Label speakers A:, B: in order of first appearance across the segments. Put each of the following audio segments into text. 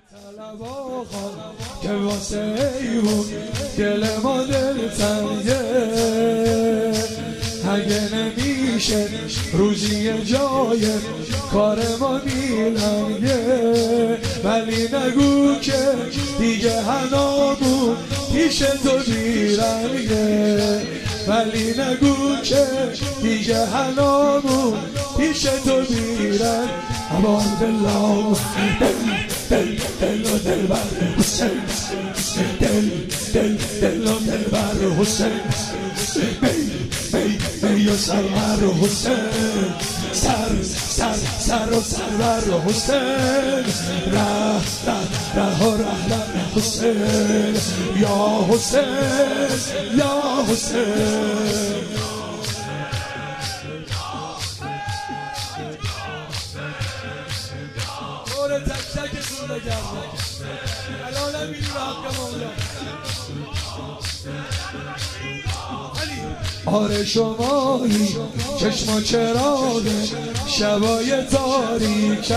A: طلب آقا که واسه ایوون دل ما دلتنگه، اگه نمیشه روزی جای کار ما میلنگه، ولی نگو که دیگه هنامون پیش تو بیرنگه، ولی نگو که دیگه هنامون پیش تو بیرنگه. امان دلم دل و دل بر حسین، دل و دل بر حسین، می و سر بر حسین، سر و سر بر حسین، ره و ره بر حسین، یا حسین یا حسین. تک تکتون بگردم الان میری به حق مولا. آره شمایی چشم و چراغ شبای تاریکم،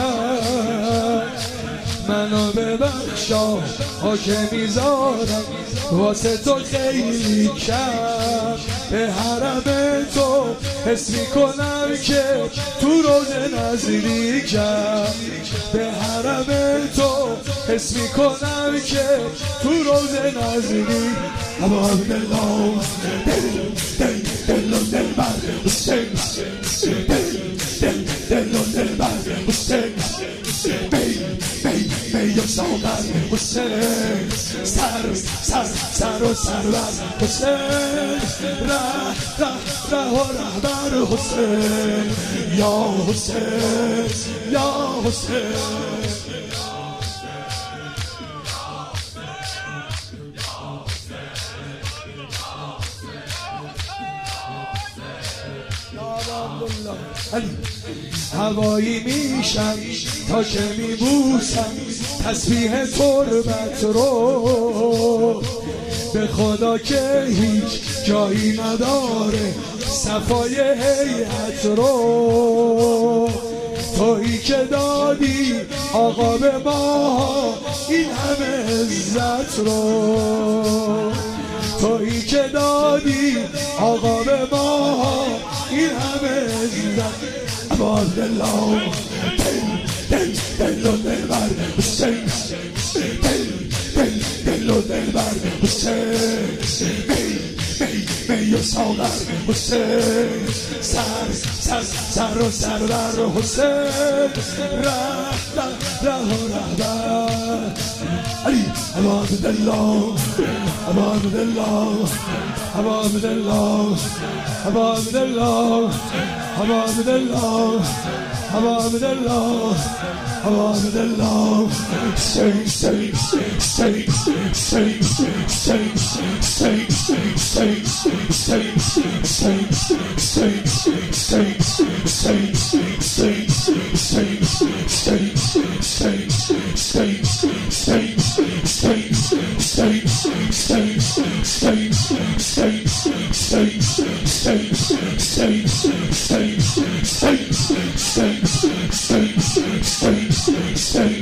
A: منو ببخشا خاک میذارم واسه تو خیلی کم، به حرم تو حس میکنم که تو روز نزدیکم، به حرم تو حس میکنم که تو روز نزدیک. اما دلم دل و دل بر حسین، دل و دل بر حسین، می و ساغر حسین، سر و سر بر حسین، ره و ره بر حسین، یا حسین یا حسین. هوایی میشم تا که میبوسم تسبیح تربت رو، به خدا که هیچ جایی نداره صفای هیئت رو، تویی که دادی آقا به ما این همه عزت رو، تویی که دادی آقا به ما این همه عزت. اما دلم دل و دل بر حسین، دل و دل بر حسین، می و ساغر حسین، سر و سر بر حسین، ره و ره بر علی. امان دلم امان دلم امان دلم امان دلم امان دلم امان دلم امان دلم. Sing, sing, sing, sing, sing, sing, sing, sing, sing, sing, sing,